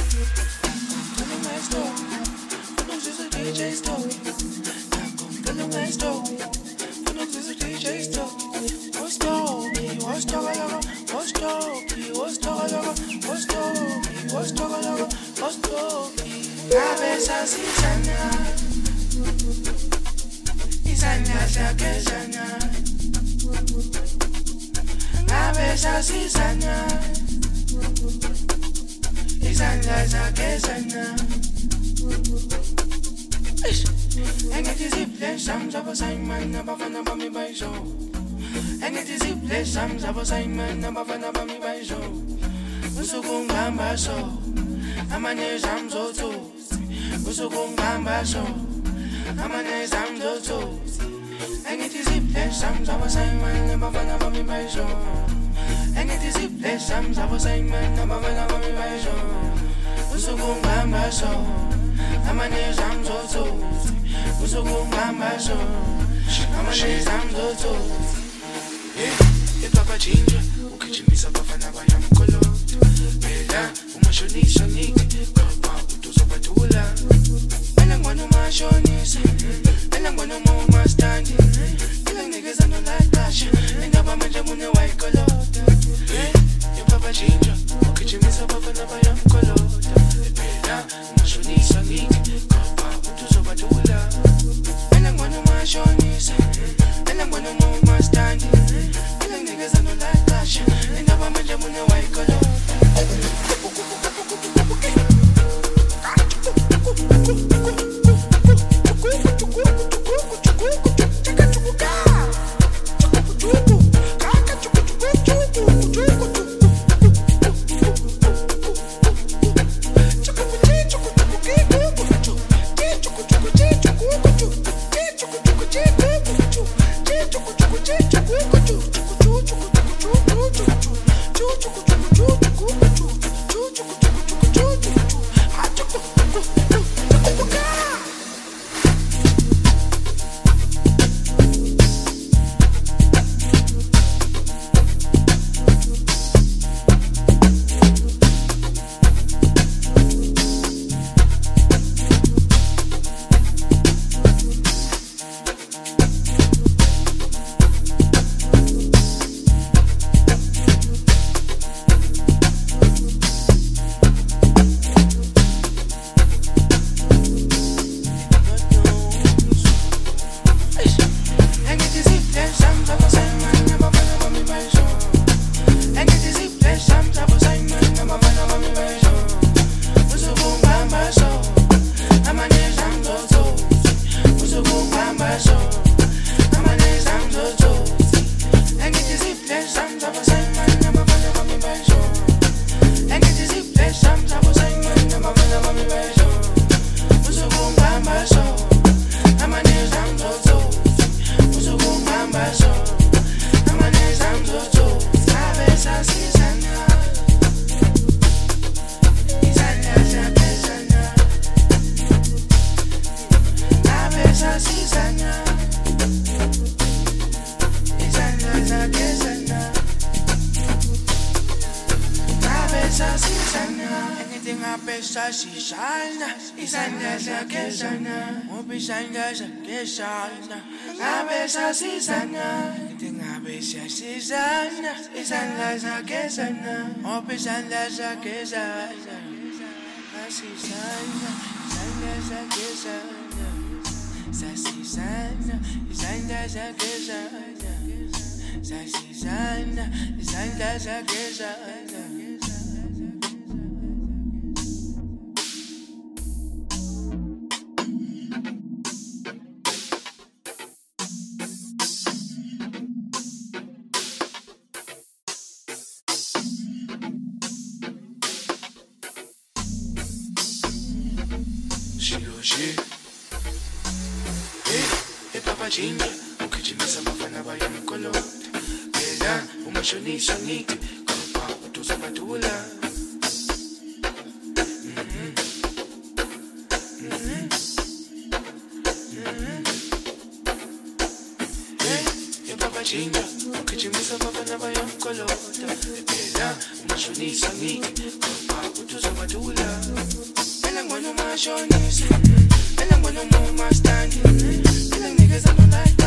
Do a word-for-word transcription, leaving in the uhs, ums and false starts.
Telling my story, for no just a D J story. I'm telling my story, for no just a D J story. What story? What story? What story? What story? What story? What story? What story? Cabeza sin sanar, y sanar ya que sanar. Cabeza sin sanar, y sanar ya que sanar. Engethi ziple sham zabo Simon abafana bami bayisho. Engethi ziple sham zabo Simon abafana bami bayisho. Usuku ngihamba so, amanye sham zotho. Usuku ngihamba so, amanye sham zotho. Engethi ziple sham zabo Simon abafana bami bayisho. Engethi ziple sham zabo Simon abafana bami bayisho. Usuku ngihamba so, amanye sham zotho. Usuku ngihamba so, amanye sham zotho. Yeah, ipapa chinja, ukijimisa bafana bayamkolota. Phela umashonisa ngithi, baba utozobatula. Phela ngibona umashonisa, phela ngibona umastandi. Phela nginikeza nolakasha, indaba manje mune wayikolota. Yeah, ipapa chinja, ukijimisa bafana bayamkolota. Phela umashonisa ngithi, baba utozobatula. Phela ngibona umashonisa, phela ngibona umastandi. Phela nginikeza nolakasha, indaba manje mune wayikolota. Sasizana, Sasizana, Sasizana. Chinja, ukijimisa bafana bayamkolota. Phela umashonisa ngithi, baba utozobatula. Chinja, ukijimisa bafana bayamkolota. Phela umashonisa ngithi, baba utozobatula. wathula phela ngibona umashonisa phela ngibona umastandi phela nginikeza no-light